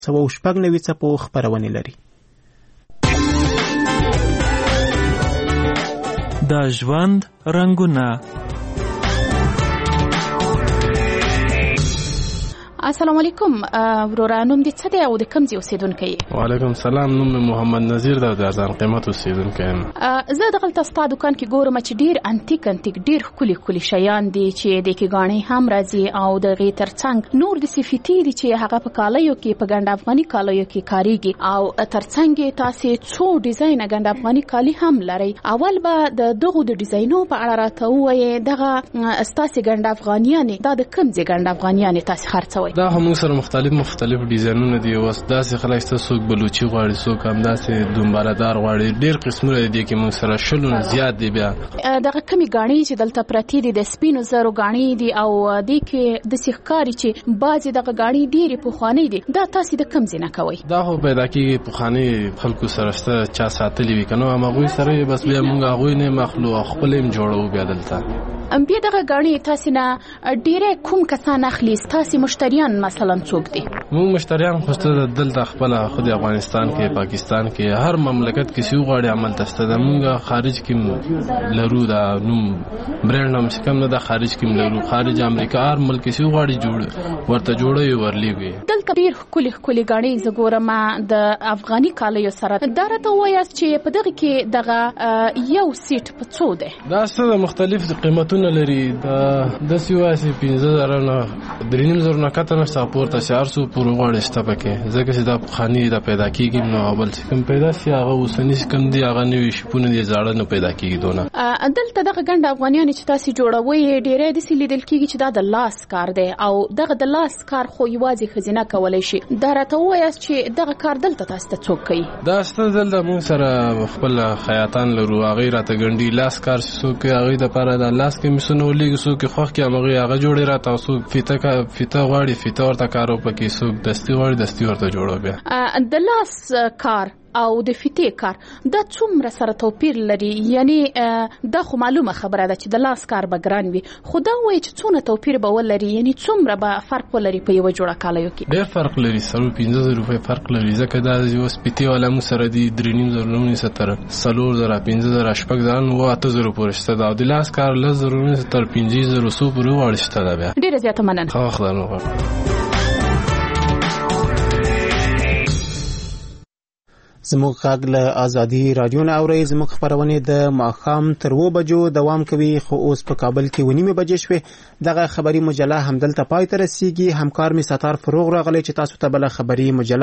196 څپو خپرونې لري. د ژوند رنګونه. السلام علیکم وروره، نوم دې څه دی او د کوم ځای اوسیدونکی یې؟ وعلیکم سلام، نوم مې محمد نذیر دی، د ارزان قیمت اوسیدونکی یم. زه دغلته ستا دکان کې ګورم چې ډېر انتیک ډېر ښکلي شیان دي چې د کې ګاڼې هم راځي او د هغې تر څنګ نور د صفتي دي چې هغه په کالیو کې په ګنډ افغاني کالیو کې کاریږي او تر څنګ یې تاسې څو ډیزاینه ګنډ افغاني کالي هم لرئ. اول به د دغو د ډیزاینو په اړه راته ووایې، دغه ستاسې ګنډ افغانیانې دا د کوم ځای ګنډ افغانیانې تاسې خرڅوئ؟ دا هم موږ سره مختلف ډیزاینونه دي. اوس داسې خلک شته، څوک بلوچي غواړي، څوک همداسې دومبارهدار غواړي، ډېر قسمونه دي کې موږ سره 100 نه زیات دي. بیا دغه کمی ګاڼې چې دلته پرتې دي د سپینو زرو ګاڼې دي او دې کې داسې ښکاري چې بعضې دغه ګاڼې ډېرې پخوانۍ دي. دا تاسې د کوم ځای نه کوئ؟ دا خو پیدا کېږي پخواني خلکو سره شته، چا ساتلي وي که نه، همهغوی سره بس بیا موږ هغوی نه مخلو او خپل هم جوړوو. بیا دلته بیا دغه ګاڼې تاسې نه ډېری کوم کسان اخلي؟ ستاسې مشتریان مثلا څوک دي؟ موږ مشتریان خو شته دلته خپله، خو د افغانستان کې، پاکستان کې، هر مملکت کې چې وغواړي عملته شته. د موږ خارج کې لرو، دا نوم برانډ هم چې کم نه ده، خارج کې لرو، خارج امریکا هر ملک کې چې وغواړي ورته جوړوي ورلیږي. دلته ډېر ښکلي ګاڼې زه ګورم د افغاني کالیو سره. دا راته ووایاست چې په دغه کې دغه یو سیټ په څو دی؟ دا څه د مختلف قیمتونه لري. داسې وایي 15,000 نه 3,500 نه کته نشته، پورته چې هر څو پورې غواړي شته پکې، ځکه چې دا پخواني دا پیدا کېږي نو بل چې کوم پیدا شي هغه اوسني چې کوم دي هغه نوي شپونه دي، زاړه نه پیدا کېږي دونه. دلته دغه ګنډ افغانیانې چې تاسې جوړوئ ډېری داسې لیدل کېږي چې دا د لاس کار دی او دغه د لاس کار خو یوازې ښځینه کولی شي. دا راته ووایاست چې دغه کار دلته تاسو ته څوک کوي؟ دا شته دلته موږ سره خپل خیاطان لرو، هغوی راته ګنډي. لاس کار چې څوک کوي هغوی دپاره د لاس کمیسونه ولیږي، څوک یې خوښ کړي همهغوی هغه جوړوي راته، او څوک فیته غواړي فیته ورته کارو پکې، څوک دستي غواړي دستي ورته جوړو. بیا د لاس کار او د فیتې کار دا څومره سره توپیر لري؟ یعنی دا خو معلومه خبره ده چې د لاس کار به ګران وي، خو دا وایي چې څونه توپیر به ولري، یعنی څومره به فرق ولري په یوه جوړه کالیو کې؟ ډېر فرق لري، 15,000 روپۍ فرق لري، ځکه دا یو سپیتې والا موږ سره دي 3,500 تر 4,000 5,000 6,000 نو 8,000 پورې شته ده، او د لاس کار 10,000 تر 5,000 پورې وړ شته ده. بیا ډېره زیاته مننه. ښه خدای مو وکړي. زموږ غږ له ازادي رادیو نه اورئ. زموږ خپرونې د ماښام تر 2 بجو دوام کوي، خو اوس په کابل کې 9:30 بجې شوې. دغه خبري مجله همدلته پای ته رسیږي. همکار مې ستار فروغ راغلی چې تاسو ته بله خبري مجله